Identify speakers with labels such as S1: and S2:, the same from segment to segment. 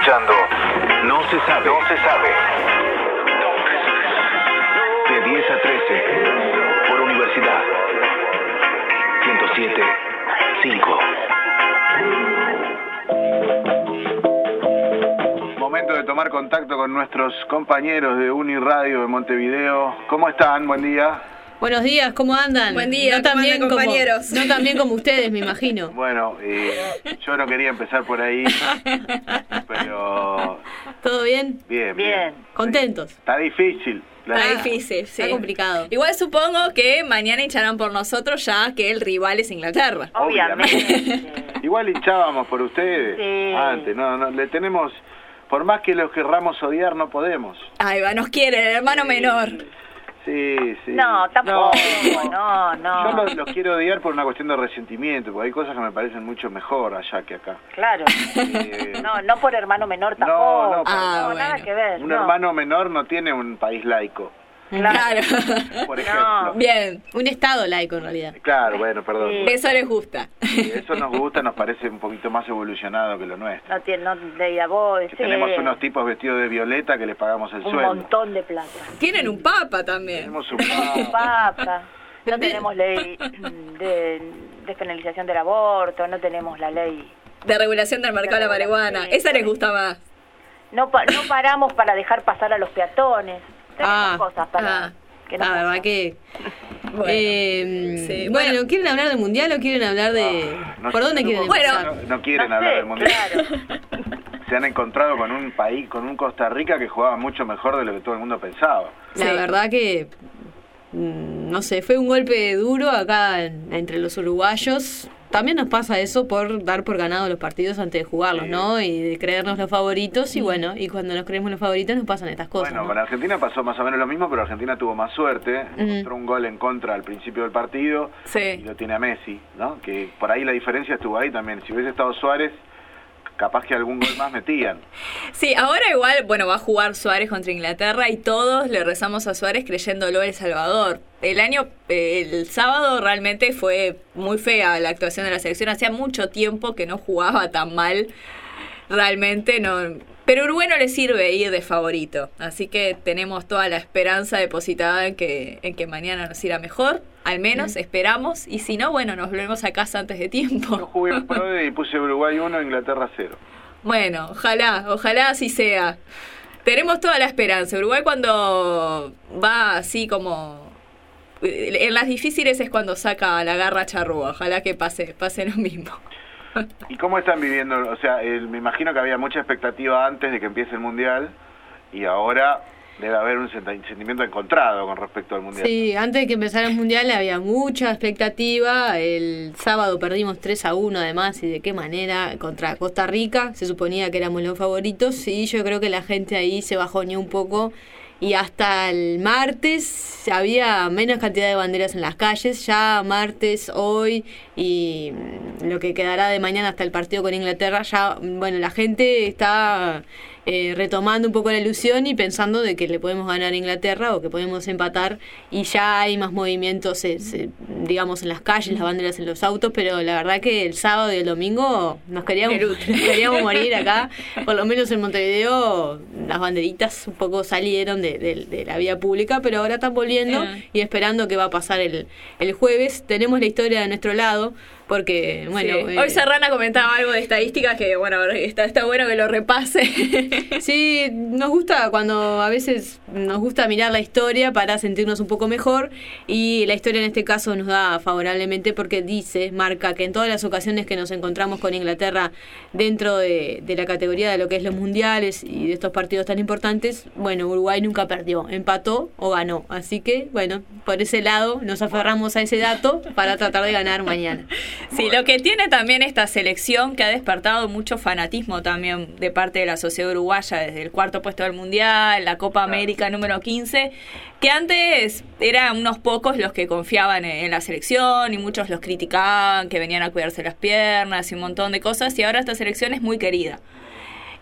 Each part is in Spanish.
S1: escuchando No se sabe. No se sabe. De 10 a 13 por Universidad 107.5.
S2: Momento de tomar contacto con nuestros compañeros de Uniradio de Montevideo. ¿Cómo están? Buen día.
S3: Buenos días, ¿cómo andan?
S4: Buen día,
S3: no tan bien
S4: compañeros.
S3: No tan bien como ustedes, me imagino.
S2: Bueno, yo no quería empezar por ahí, pero...
S3: ¿Todo bien?
S2: Bien.
S3: ¿Contentos?
S2: Está difícil.
S4: Está difícil, sí.
S3: Está complicado.
S4: Igual supongo que mañana hincharán por nosotros, ya que el rival es Inglaterra.
S2: Obviamente. Igual hinchábamos por ustedes antes, no, le tenemos... Por más que los querramos odiar, no podemos.
S4: Ahí va, nos quiere el hermano menor.
S2: Sí.
S5: No, tampoco, no.
S2: Yo los quiero odiar por una cuestión de resentimiento, porque hay cosas que me parecen mucho mejor allá que acá.
S5: Claro. No por hermano menor tampoco.
S2: No,
S4: bueno.
S5: Nada que ver.
S2: Un hermano menor no tiene un país laico,
S4: Claro.
S2: por ejemplo.
S4: Bien.
S3: Un estado laico, en realidad.
S2: Claro, bueno, perdón.
S4: Eso les gusta.
S2: Eso nos gusta, nos parece un poquito más evolucionado que lo nuestro.
S5: No de a vos.
S2: Que tenemos unos tipos vestidos de violeta que les pagamos el
S5: un
S2: sueldo.
S5: montón de plata.
S4: Tienen un papa también.
S2: Tenemos un
S5: Papa. No tenemos ley de despenalización del aborto, no tenemos la ley.
S4: De regulación del mercado de la marihuana. Esa les gusta más.
S5: No paramos para dejar pasar a los peatones. Tenemos cosas para que no
S3: la verdad
S5: pasan.
S3: que...
S4: Sí,
S3: bueno, ¿quieren hablar del Mundial o quieren hablar de...? ¿Por dónde quieren empezar?
S2: No quieren hablar del Mundial.
S5: Claro.
S2: Se han encontrado con un país, con un Costa Rica que jugaba mucho mejor de lo que todo el mundo pensaba.
S3: La verdad que... no sé, fue un golpe duro acá entre los uruguayos. También nos pasa eso por dar por ganado los partidos antes de jugarlos, ¿no? Y de creernos los favoritos, y bueno, y cuando nos creemos los favoritos nos pasan estas cosas.
S2: Bueno,
S3: ¿no?
S2: con Argentina pasó más o menos lo mismo, pero Argentina tuvo más suerte. Encontró un gol en contra al principio del partido y lo tiene a Messi, ¿no? Que por ahí la diferencia estuvo ahí también. Si hubiese estado Suárez, capaz que algún gol más metían.
S4: Sí, ahora igual, bueno, va a jugar Suárez contra Inglaterra y todos le rezamos a Suárez creyéndolo El Salvador. El sábado realmente fue muy fea la actuación de la selección. Hacía mucho tiempo que no jugaba tan mal. Realmente no. Pero Uruguay no le sirve ir de favorito. Así que tenemos toda la esperanza depositada en que mañana nos irá mejor. Al menos esperamos. Y si no, bueno, nos volvemos a casa antes de tiempo.
S2: Yo jugué en Pro y puse Uruguay 1, Inglaterra 0.
S4: Bueno, ojalá así sea. Tenemos toda la esperanza. Uruguay cuando va así como... En las difíciles es cuando saca la garra charrúa. Ojalá que pase lo mismo.
S2: ¿Y cómo están viviendo? O sea, me imagino que había mucha expectativa antes de que empiece el Mundial y ahora debe haber un sentimiento encontrado con respecto al Mundial.
S3: Sí, antes de que empezara el Mundial había mucha expectativa. El sábado perdimos 3-1 además, y de qué manera, contra Costa Rica. Se suponía que éramos los favoritos y yo creo que la gente ahí se bajoneó un poco. Y hasta el martes había menos cantidad de banderas en las calles. Ya martes, hoy y lo que quedará de mañana hasta el partido con Inglaterra, ya, bueno, la gente está retomando un poco la ilusión y pensando de que le podemos ganar a Inglaterra o que podemos empatar, y ya hay más movimientos, digamos, en las calles, las banderas en los autos, pero la verdad que el sábado y el domingo nos queríamos morir acá, por lo menos en Montevideo. Las banderitas un poco salieron de la vía pública, pero ahora están volviendo y esperando qué va a pasar el jueves. Tenemos la historia de nuestro lado, porque, bueno...
S4: Sí. Hoy Serrana comentaba algo de estadísticas que, bueno, está bueno que lo repase.
S3: Sí, nos gusta cuando a veces nos gusta mirar la historia para sentirnos un poco mejor, y la historia en este caso nos da favorablemente porque marca que en todas las ocasiones que nos encontramos con Inglaterra dentro de la categoría de lo que es los mundiales y de estos partidos tan importantes, bueno, Uruguay nunca perdió, empató o ganó. Así que, bueno, por ese lado nos aferramos a ese dato para tratar de ganar mañana.
S4: Sí, lo que tiene también esta selección, que ha despertado mucho fanatismo también de parte de la sociedad uruguaya, desde el cuarto puesto del Mundial, la Copa América número 15, que antes eran unos pocos los que confiaban en la selección y muchos los criticaban, que venían a cuidarse las piernas y un montón de cosas, y ahora esta selección es muy querida.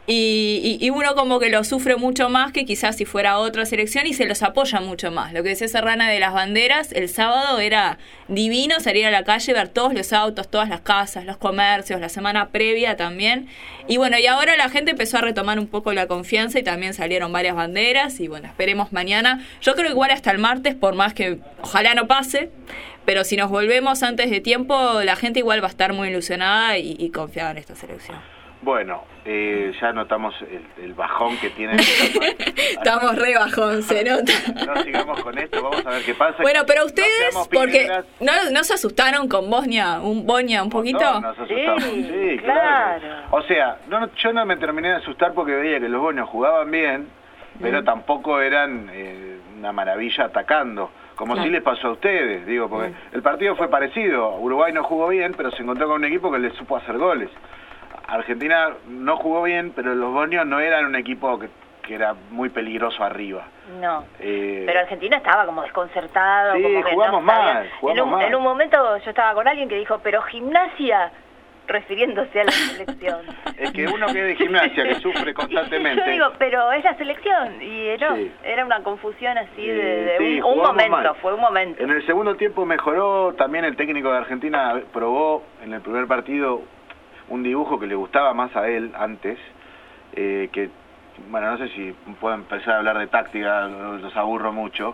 S4: y uno como que lo sufre mucho más que quizás si fuera otra selección y se los apoya mucho más. Lo que decía Serrana de las banderas, el sábado era divino salir a la calle, ver todos los autos, todas las casas, los comercios, la semana previa también. Y bueno, y ahora la gente empezó a retomar un poco la confianza y también salieron varias banderas y bueno, esperemos mañana. Yo creo que igual hasta el martes, por más que ojalá no pase, pero si nos volvemos antes de tiempo, la gente igual va a estar muy ilusionada y confiada en esta selección.
S2: Bueno, ya notamos el bajón que tiene.
S4: Estamos re bajón, se nota.
S2: No sigamos con esto, vamos a ver qué pasa.
S4: Bueno, pero ustedes, porque ¿no se asustaron con Bosnia un poquito?
S2: No, nos asustamos, sí, claro. O sea, yo no me terminé de asustar porque veía que los bosnios jugaban bien, pero tampoco eran una maravilla atacando. Como sí les pasó a ustedes, digo, porque el partido fue parecido. Uruguay no jugó bien, pero se encontró con un equipo que le supo hacer goles. Argentina no jugó bien, pero los bosnios no eran un equipo que era muy peligroso arriba.
S5: No, pero Argentina estaba como desconcertado.
S2: Sí,
S5: como que
S2: jugamos mal.
S5: En un momento yo estaba con alguien que dijo, pero Gimnasia, refiriéndose a la selección.
S2: Es que uno que es de Gimnasia, que sufre constantemente.
S5: Yo digo, pero es la selección. Y no, era una confusión así de un momento, mal. Fue un momento.
S2: En el segundo tiempo mejoró, también el técnico de Argentina probó en el primer partido un dibujo que le gustaba más a él antes, que, bueno, no sé si puedo empezar a hablar de táctica, los aburro mucho,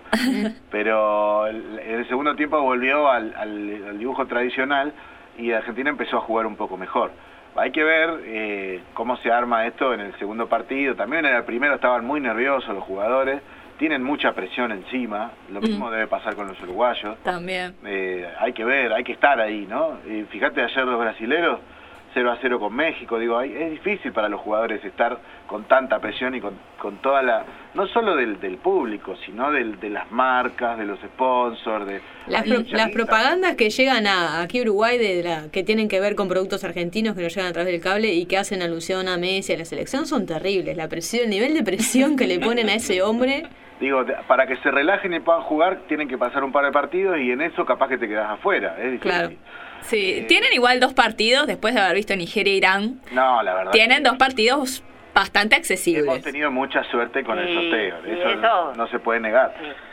S2: pero en el segundo tiempo volvió al dibujo tradicional y Argentina empezó a jugar un poco mejor. Hay que ver cómo se arma esto en el segundo partido. También en el primero estaban muy nerviosos los jugadores, tienen mucha presión encima, lo mismo debe pasar con los uruguayos.
S4: También.
S2: Hay que ver, hay que estar ahí, ¿no? Fíjate ayer los brasileros, 0-0 con México, digo, es difícil para los jugadores estar con tanta presión y con toda la, no solo del público, sino de las marcas, de los sponsors, de
S3: las propagandas que llegan aquí a Uruguay, que tienen que ver con productos argentinos que nos llegan a través del cable y que hacen alusión a Messi, a la selección, son terribles. La presión, el nivel de presión que le ponen a ese hombre.
S2: Digo, para que se relajen y puedan jugar, tienen que pasar un par de partidos y en eso capaz que te quedas afuera, es difícil.
S3: Claro.
S4: Sí, tienen igual 2 partidos después de haber visto Nigeria e Irán.
S2: No, la verdad.
S4: Tienen 2 partidos bastante accesibles.
S2: Hemos tenido mucha suerte con el sorteo, eso no se puede negar.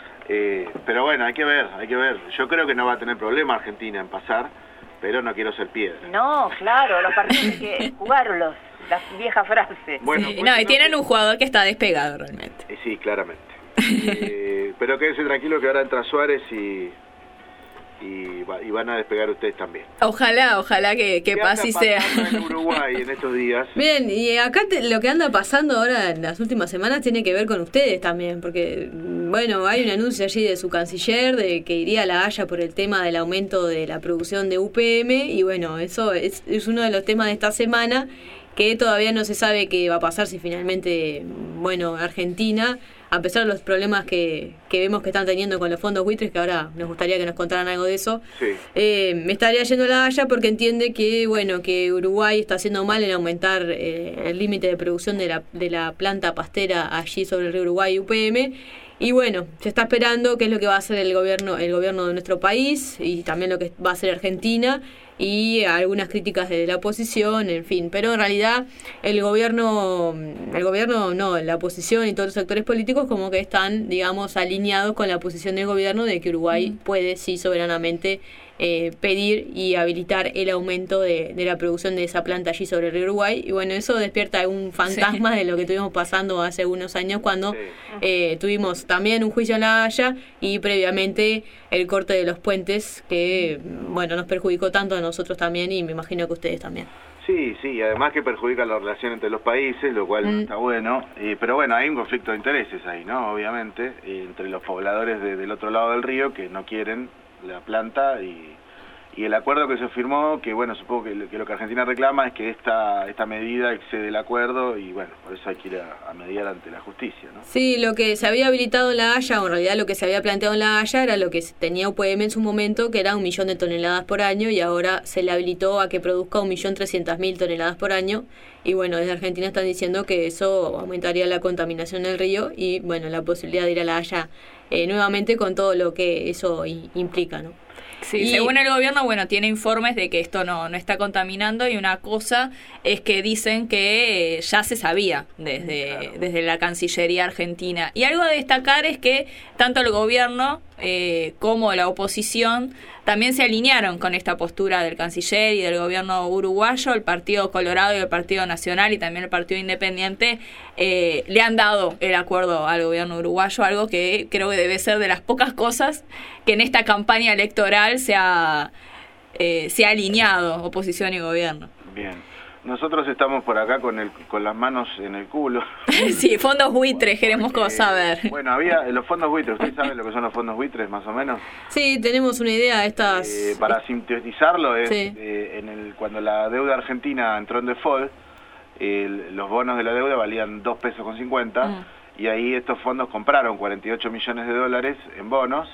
S2: Pero bueno, hay que ver. Yo creo que no va a tener problema Argentina en pasar, pero no quiero ser piedra.
S5: No, claro, los partidos hay que jugarlos, la vieja frase.
S2: Bueno,
S4: sí, y tienen un jugador que está despegado realmente.
S2: Sí, claramente. Pero quédense tranquilos que ahora entra Suárez y van a despegar ustedes también.
S4: Ojalá que pase y sea.
S2: En Uruguay en estos días.
S3: Bien, y acá lo que anda pasando ahora en las últimas semanas tiene que ver con ustedes también, porque bueno, hay un anuncio allí de su canciller de que iría a La Haya por el tema del aumento de la producción de UPM, y bueno, eso es uno de los temas de esta semana, que todavía no se sabe qué va a pasar si finalmente, bueno, Argentina, a pesar de los problemas que vemos que están teniendo con los fondos buitres, que ahora nos gustaría que nos contaran algo de eso, me estaría yendo a La Haya porque entiende que, bueno, que Uruguay está haciendo mal en aumentar el límite de producción de la planta pastera allí sobre el río Uruguay, UPM, y bueno, se está esperando qué es lo que va a hacer el gobierno de nuestro país y también lo que va a hacer Argentina, y algunas críticas de la oposición, en fin, pero en realidad el gobierno no, la oposición y todos los sectores políticos como que están, digamos, alineados con la posición del gobierno de que Uruguay puede sí soberanamente pedir y habilitar el aumento de la producción de esa planta allí sobre el río Uruguay, y bueno, eso despierta un fantasma de lo que estuvimos pasando hace unos años cuando tuvimos también un juicio en La Haya y previamente el corte de los puentes que, bueno, nos perjudicó tanto a nosotros también y me imagino que ustedes también.
S2: Sí, además que perjudica la relación entre los países, lo cual no está bueno, pero bueno, hay un conflicto de intereses ahí, ¿no? Obviamente, entre los pobladores del otro lado del río que no quieren la planta y el acuerdo que se firmó, que bueno, supongo que lo que Argentina reclama es que esta medida excede el acuerdo y bueno, por eso hay que ir a mediar ante la justicia, ¿no?
S3: Sí, lo que se había habilitado en La Haya, o en realidad lo que se había planteado en La Haya era lo que tenía UPM en su momento, que era 1 millón de toneladas por año, y ahora se le habilitó a que produzca 1.300.000 toneladas por año, y bueno, desde Argentina están diciendo que eso aumentaría la contaminación del río y bueno, la posibilidad de ir a La Haya nuevamente con todo lo que eso implica, ¿no?
S4: Sí, según el gobierno, tiene informes de que esto no está contaminando, y una cosa es que dicen que ya se sabía desde la Cancillería argentina. Y algo a destacar es que tanto el gobierno como la oposición también se alinearon con esta postura del canciller y del gobierno uruguayo. El Partido Colorado y el Partido Nacional y también el Partido Independiente le han dado el acuerdo al gobierno uruguayo, algo que creo que debe ser de las pocas cosas que en esta campaña electoral se ha alineado oposición y gobierno.
S2: Bien. Nosotros estamos por acá con las manos en el culo.
S4: Sí, fondos buitres, queremos saber.
S2: Bueno, había los fondos buitres. ¿Ustedes saben lo que son los fondos buitres, más o menos?
S3: Sí, tenemos una idea.
S2: Para sintetizarlo, es
S3: sí.
S2: Cuando la deuda argentina entró en default, los bonos de la deuda valían $2.50, y ahí estos fondos compraron 48 millones de dólares en bonos,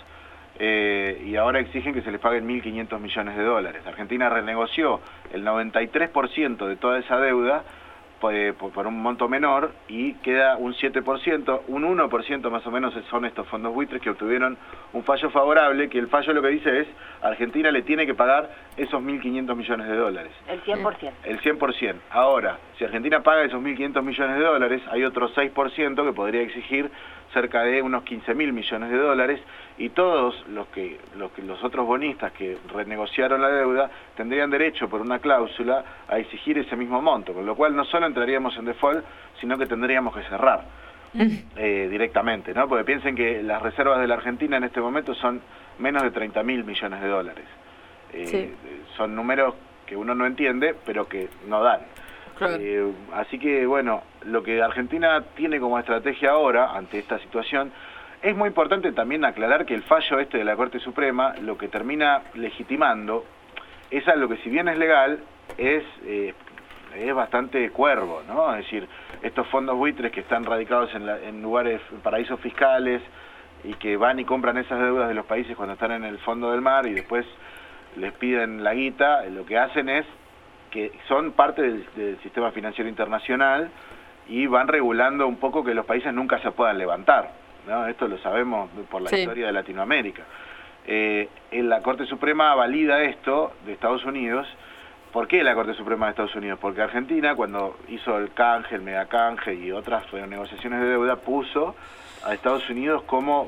S2: y ahora exigen que se les paguen 1.500 millones de dólares. Argentina renegoció el 93% de toda esa deuda por un monto menor, y queda un 7%, un 1% más o menos son estos fondos buitres que obtuvieron un fallo favorable, que el fallo lo que dice es: Argentina le tiene que pagar esos 1.500 millones de dólares.
S5: El 100%.
S2: El 100%. Ahora, si Argentina paga esos 1.500 millones de dólares, hay otro 6% que podría exigir cerca de unos 15.000 millones de dólares, y todos los otros bonistas que renegociaron la deuda tendrían derecho por una cláusula a exigir ese mismo monto, con lo cual no solo entraríamos en default, sino que tendríamos que cerrar directamente, ¿no? Porque piensen que las reservas de la Argentina en este momento son menos de 30.000 millones de dólares.
S3: Sí.
S2: Son números que uno no entiende, pero que no dan.
S3: Claro.
S2: Así que, bueno, lo que Argentina tiene como estrategia ahora, ante esta situación, es muy importante también aclarar que el fallo de la Corte Suprema lo que termina legitimando es algo que, si bien es legal, es bastante cuervo, ¿no? Es decir, estos fondos buitres que están radicados en lugares, en paraísos fiscales, y que van y compran esas deudas de los países cuando están en el fondo del mar y después les piden la guita, lo que hacen es que son parte del sistema financiero internacional, y van regulando un poco que los países nunca se puedan levantar, ¿no? Esto lo sabemos por la historia de Latinoamérica. En la Corte Suprema valida esto de Estados Unidos. ¿Por qué la Corte Suprema de Estados Unidos? Porque Argentina, cuando hizo el canje, el megacanje y otras negociaciones de deuda, puso a Estados Unidos como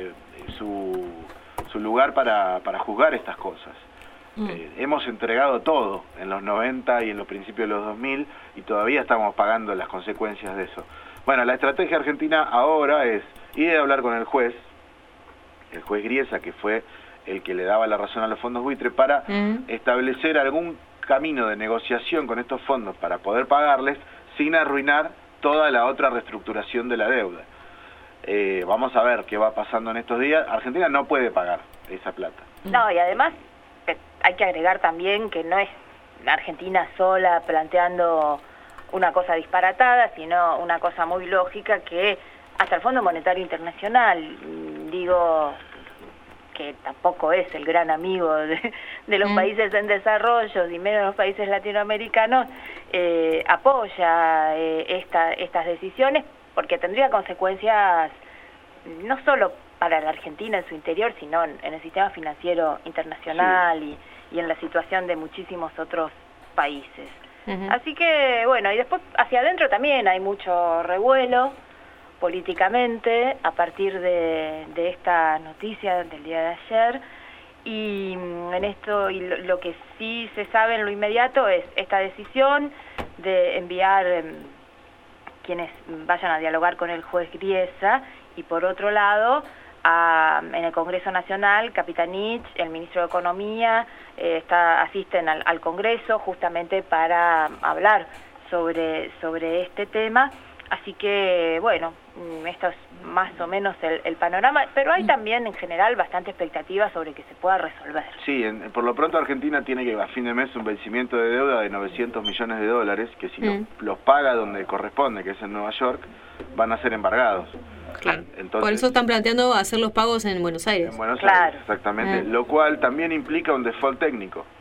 S2: su lugar para juzgar estas cosas. Hemos entregado todo en los 90 y en los principios de los 2000, y todavía estamos pagando las consecuencias de eso. Bueno, la estrategia argentina ahora es ir a hablar con el juez Griesa, que fue el que le daba la razón a los fondos buitre, para establecer algún camino de negociación con estos fondos para poder pagarles sin arruinar toda la otra reestructuración de la deuda. Vamos a ver qué va pasando en estos días. Argentina no puede pagar esa plata.
S5: No, y además hay que agregar también que no es Argentina sola planteando una cosa disparatada, sino una cosa muy lógica, que hasta el Fondo Monetario Internacional, digo, que tampoco es el gran amigo de los países en desarrollo, y menos los países latinoamericanos, apoya estas decisiones, porque tendría consecuencias no solo para la Argentina en su interior, sino en el sistema financiero internacional, y en la situación de muchísimos otros países. Así que, bueno, y después hacia adentro también hay mucho revuelo políticamente a partir de esta noticia del día de ayer, y en esto, y lo que sí se sabe en lo inmediato es esta decisión de enviar quienes vayan a dialogar con el juez Griesa, y por otro lado en el Congreso Nacional, Capitanich, el ministro de Economía, asisten al Congreso justamente para hablar sobre este tema. Así que, bueno, esto es más o menos el panorama, pero hay también en general bastante expectativa sobre que se pueda resolver.
S2: Sí, por lo pronto Argentina tiene que a fin de mes un vencimiento de deuda de 900 millones de dólares, que si los paga donde corresponde, que es en Nueva York, van a ser embargados.
S3: Claro.
S2: Entonces,
S3: por eso están planteando hacer los pagos en Buenos Aires.
S2: En Buenos Aires, exactamente. Lo cual también implica un default técnico.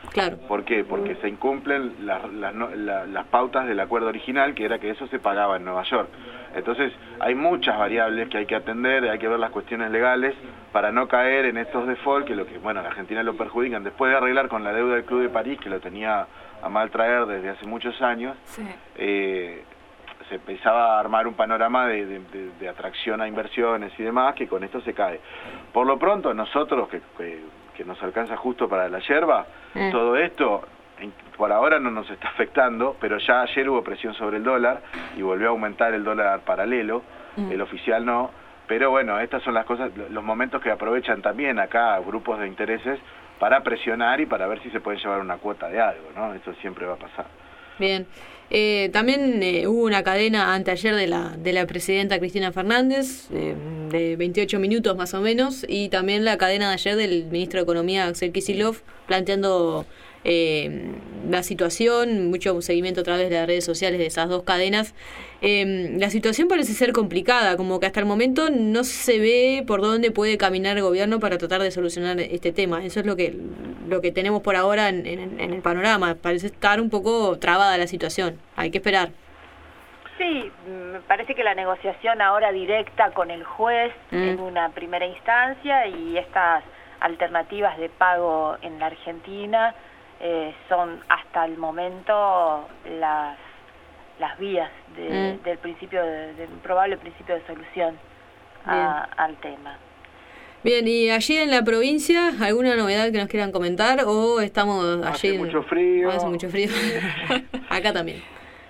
S3: Claro.
S2: ¿Por qué? Porque se incumplen las pautas del acuerdo original, que era que eso se pagaba en Nueva York. Entonces, hay muchas variables que hay que atender, hay que ver las cuestiones legales para no caer en estos default, que a la Argentina lo perjudican. Después de arreglar con la deuda del Club de París, que lo tenía a mal traer desde hace muchos años,
S4: sí.
S2: Se empezaba a armar un panorama de atracción a inversiones y demás, que con esto se cae. Por lo pronto, nosotros, que nos alcanza justo para la yerba, todo esto por ahora no nos está afectando, pero ya ayer hubo presión sobre el dólar y volvió a aumentar el dólar paralelo, el oficial no, pero bueno, estas son las cosas, los momentos que aprovechan también acá grupos de intereses para presionar y para ver si se puede llevar una cuota de algo, ¿no? Esto siempre va a pasar.
S3: Bien. También hubo una cadena anteayer de la presidenta Cristina Fernández, de 28 minutos más o menos, y también la cadena de ayer del ministro de Economía, Axel Kicillof, planteando la situación, mucho seguimiento a través de las redes sociales de esas dos cadenas. La situación parece ser complicada, como que hasta el momento no se ve por dónde puede caminar el gobierno para tratar de solucionar este tema. Eso es lo que tenemos por ahora en el panorama. Parece estar un poco trabada la situación. Hay que esperar.
S5: Sí, me parece que la negociación ahora directa con el juez en una primera instancia y estas alternativas de pago en la Argentina son hasta el momento las vías del principio del probable principio de solución al tema.
S3: Bien, y allí en la provincia, ¿alguna novedad que nos quieran comentar o estamos allí?
S2: Hace mucho frío.
S3: Hace mucho frío. Acá también.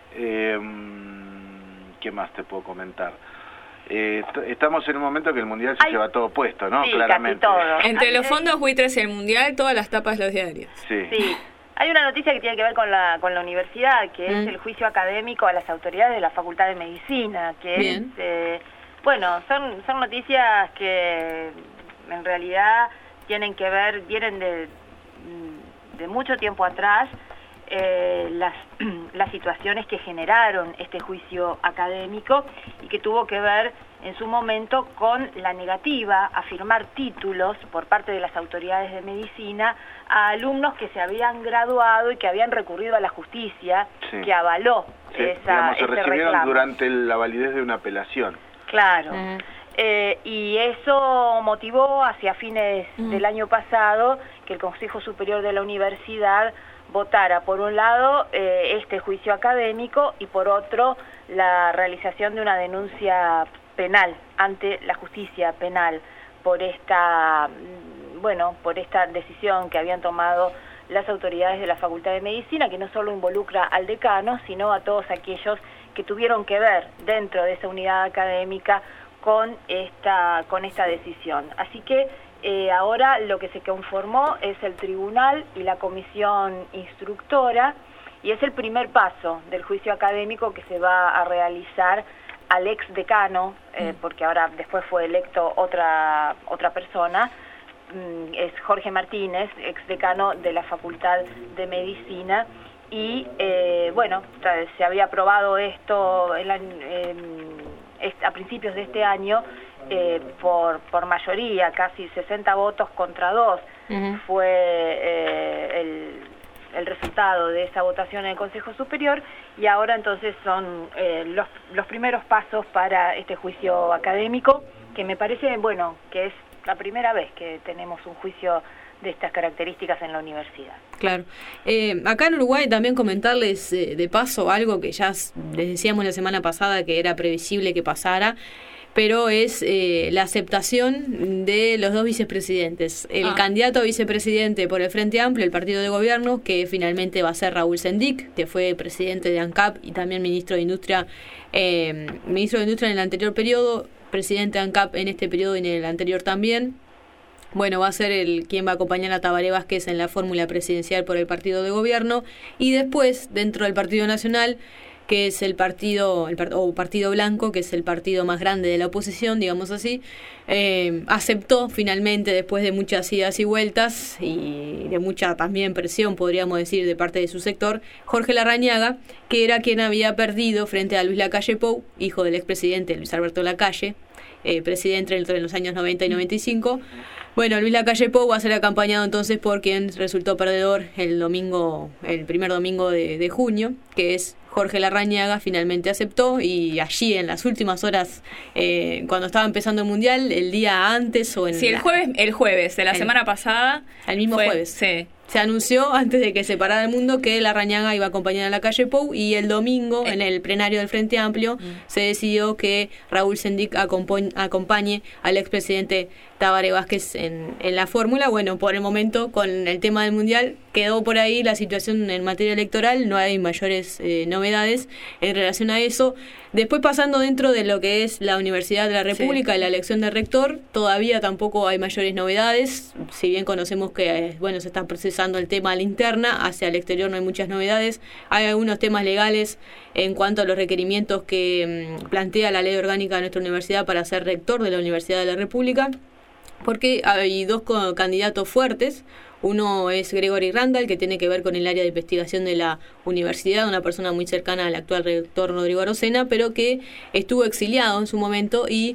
S2: ¿Qué más te puedo comentar? Estamos en un momento que el Mundial se lleva todo puesto, ¿no?
S5: Sí,
S2: claramente.
S5: casi todo.
S4: Entre los fondos buitres y el Mundial, todas las tapas de los diarios.
S5: Sí. Hay una noticia que tiene que ver con la universidad, que es el juicio académico a las autoridades de la Facultad de Medicina, que es, bueno, son noticias que en realidad tienen que ver, vienen de mucho tiempo atrás, las situaciones que generaron este juicio académico y que tuvo que ver en su momento con la negativa a firmar títulos por parte de las autoridades de medicina a alumnos que se habían graduado y que habían recurrido a la justicia, que avaló
S2: se recibieron
S5: reclamo
S2: durante la validez de una apelación.
S5: Claro. Y eso motivó hacia fines del año pasado que el Consejo Superior de la Universidad votara por un lado este juicio académico y por otro la realización de una denuncia penal ante la justicia penal por esta decisión que habían tomado las autoridades de la Facultad de Medicina, que no solo involucra al decano, sino a todos aquellos que tuvieron que ver dentro de esa unidad académica con esta decisión. Así que ahora lo que se conformó es el tribunal y la comisión instructora, y es el primer paso del juicio académico que se va a realizar al ex decano, porque ahora después fue electo otra persona, es Jorge Martínez, ex decano de la Facultad de Medicina, y se había aprobado esto a principios de este año por mayoría, casi 60 votos contra 2, fue el resultado de esa votación en el Consejo Superior, y ahora entonces son los primeros pasos para este juicio académico, que me parece, que es la primera vez que tenemos un juicio de estas características en la universidad.
S3: Claro. Acá en Uruguay también comentarles de paso algo que ya les decíamos la semana pasada que era previsible que pasara, pero es la aceptación de los dos vicepresidentes. El candidato a vicepresidente por el Frente Amplio, el partido de gobierno, que finalmente va a ser Raúl Sendic, que fue presidente de ANCAP y también ministro de Industria en el anterior periodo, presidente de ANCAP en este periodo y en el anterior también. Va a ser quien va a acompañar a Tabaré Vázquez en la fórmula presidencial por el partido de gobierno, y después, dentro del Partido Nacional, que es el partido blanco, que es el partido más grande de la oposición, digamos así, aceptó finalmente, después de muchas idas y vueltas y de mucha también presión, podríamos decir, de parte de su sector, Jorge Larrañaga, que era quien había perdido frente a Luis Lacalle Pou, hijo del expresidente Luis Alberto Lacalle, presidente entre los años 90 y 95. Bueno, Luis Lacalle Pou va a ser acompañado entonces por quien resultó perdedor el primer domingo de junio, que es Jorge Larrañaga. Finalmente aceptó, y allí en las últimas horas, cuando estaba empezando el Mundial, el día antes o en...
S4: Sí, el jueves de la semana pasada.
S3: El mismo jueves.
S4: Sí.
S3: Se anunció antes de que se parara el mundo que Larrañaga iba a acompañar a Lacalle Pou, y el domingo en el plenario del Frente Amplio se decidió que Raúl Sendic acompañe al expresidente Tabaré Vázquez en la fórmula. Bueno, por el momento con el tema del Mundial quedó por ahí la situación en materia electoral, no hay mayores novedades en relación a eso. Después, pasando dentro de lo que es la Universidad de la República y la elección de rector, todavía tampoco hay mayores novedades, si bien conocemos que se está procesando el tema a la interna, hacia el exterior no hay muchas novedades. Hay algunos temas legales en cuanto a los requerimientos que plantea la ley orgánica de nuestra universidad para ser rector de la Universidad de la República, porque hay dos candidatos fuertes. Uno es Gregory Randall, que tiene que ver con el área de investigación de la universidad, una persona muy cercana al actual rector Rodrigo Arocena, pero que estuvo exiliado en su momento y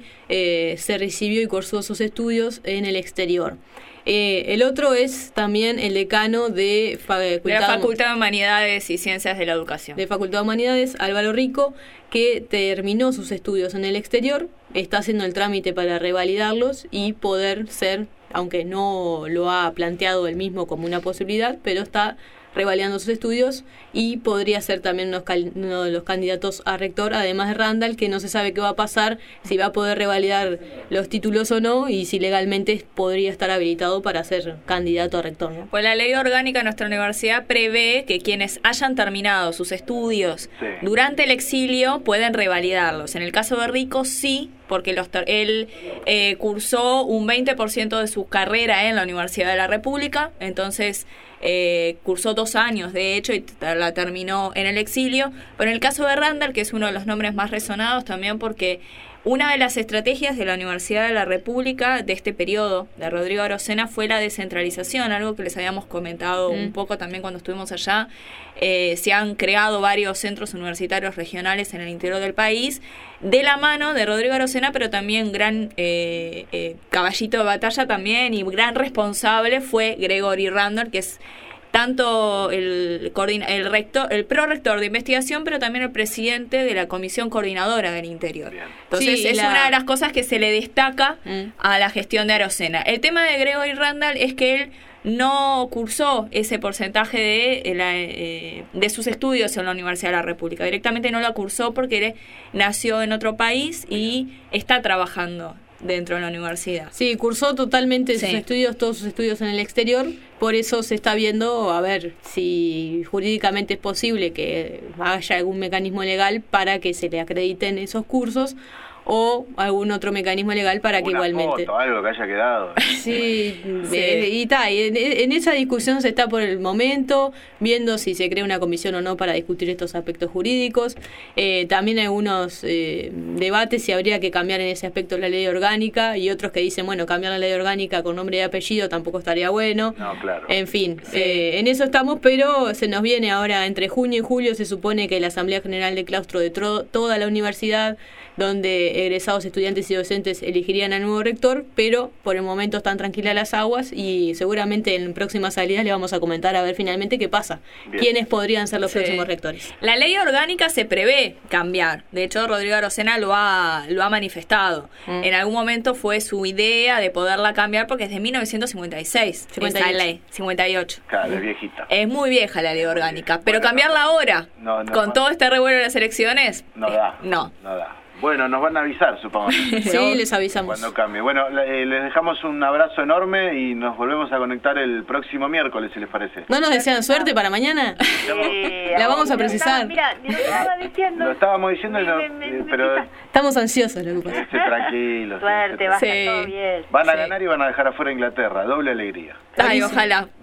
S3: se recibió y cursó sus estudios en el exterior. El otro es también el decano de
S4: la Facultad de Humanidades y Ciencias de la Educación.
S3: De Facultad de Humanidades, Álvaro Rico, que terminó sus estudios en el exterior, está haciendo el trámite para revalidarlos y poder ser, aunque no lo ha planteado él mismo como una posibilidad, pero está revalidando sus estudios y podría ser también uno de los candidatos a rector, además de Randall, que no se sabe qué va a pasar, si va a poder revalidar los títulos o no, y si legalmente podría estar habilitado para ser candidato a rector, ¿no?
S4: Pues la ley orgánica de nuestra universidad prevé que quienes hayan terminado sus estudios durante el exilio pueden revalidarlos. En el caso de Rico sí, porque él cursó un 20% de su carrera en la Universidad de la República, entonces cursó 2 años de hecho y la terminó en el exilio. Pero en el caso de Randall, que es uno de los nombres más resonados también, porque una de las estrategias de la Universidad de la República de este periodo de Rodrigo Arocena fue la descentralización, algo que les habíamos comentado un poco también cuando estuvimos allá. Se han creado varios centros universitarios regionales en el interior del país de la mano de Rodrigo Arocena, pero también gran caballito de batalla también y gran responsable fue Gregory Randall, que es tanto el prorector de investigación, pero también el presidente de la comisión coordinadora del interior. Bien. Entonces es una de las cosas que se le destaca a la gestión de Arocena. El tema de Gregory Randall es que él no cursó ese porcentaje de sus estudios en la Universidad de la República. Directamente no la cursó porque él nació en otro país y está trabajando dentro de la universidad.
S3: Sí, cursó totalmente todos sus estudios en el exterior, por eso se está viendo a ver si jurídicamente es posible que haya algún mecanismo legal para que se le acrediten esos cursos, o algún otro mecanismo legal para que igualmente...
S2: algo que haya quedado.
S3: Sí, y en esa discusión se está por el momento, viendo si se crea una comisión o no para discutir estos aspectos jurídicos. También hay algunos debates si habría que cambiar en ese aspecto la ley orgánica, y otros que dicen, bueno, cambiar la ley orgánica con nombre y apellido tampoco estaría bueno.
S2: No, claro.
S3: En fin, en eso estamos, pero se nos viene ahora, entre junio y julio, se supone que la Asamblea General de Claustro de toda la universidad, donde egresados, estudiantes y docentes elegirían al nuevo rector, pero por el momento están tranquilas las aguas y seguramente en próximas salidas le vamos a comentar a ver finalmente qué pasa. Bien. ¿Quiénes podrían ser los próximos rectores?
S4: La ley orgánica se prevé cambiar. De hecho, Rodrigo Arocena lo ha manifestado. En algún momento fue su idea de poderla cambiar porque es de 1956.
S3: 58.
S4: Esa ley, 58.
S2: Claro, es viejita.
S4: Es muy vieja la ley orgánica, pero cambiarla ahora, con todo este revuelo de las elecciones,
S2: no da.
S4: No
S2: da. Bueno, nos van a avisar, supongo.
S3: Sí, les avisamos.
S2: Cuando cambie. Bueno, les dejamos un abrazo enorme y nos volvemos a conectar el próximo miércoles, si les parece.
S3: ¿No nos desean suerte para mañana? La vamos a precisar.
S5: Mira, lo estaba diciendo.
S2: Lo estábamos diciendo, pero...
S3: Estamos ansiosos, lo que pasa.
S2: Tranquilo.
S5: Suerte, va a estar todo bien.
S2: Van a ganar y van a dejar afuera a Inglaterra, doble alegría.
S4: Ay, ojalá.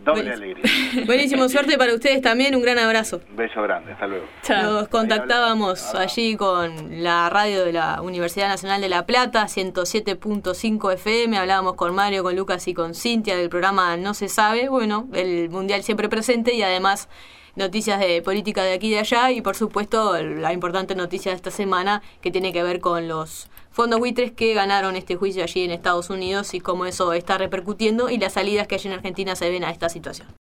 S2: Doble alegría.
S3: Buenísimo, suerte para ustedes también, un gran abrazo.
S2: Un beso grande, hasta luego.
S3: Chao. Nos contactábamos allí con la radio de la Universidad Nacional de La Plata, 107.5 FM, hablábamos con Mario, con Lucas y con Cintia del programa No se sabe, bueno, el Mundial siempre presente y además noticias de política de aquí y de allá y por supuesto la importante noticia de esta semana que tiene que ver con los fondos buitres que ganaron este juicio allí en Estados Unidos y cómo eso está repercutiendo y las salidas que allí en Argentina se ven a esta situación.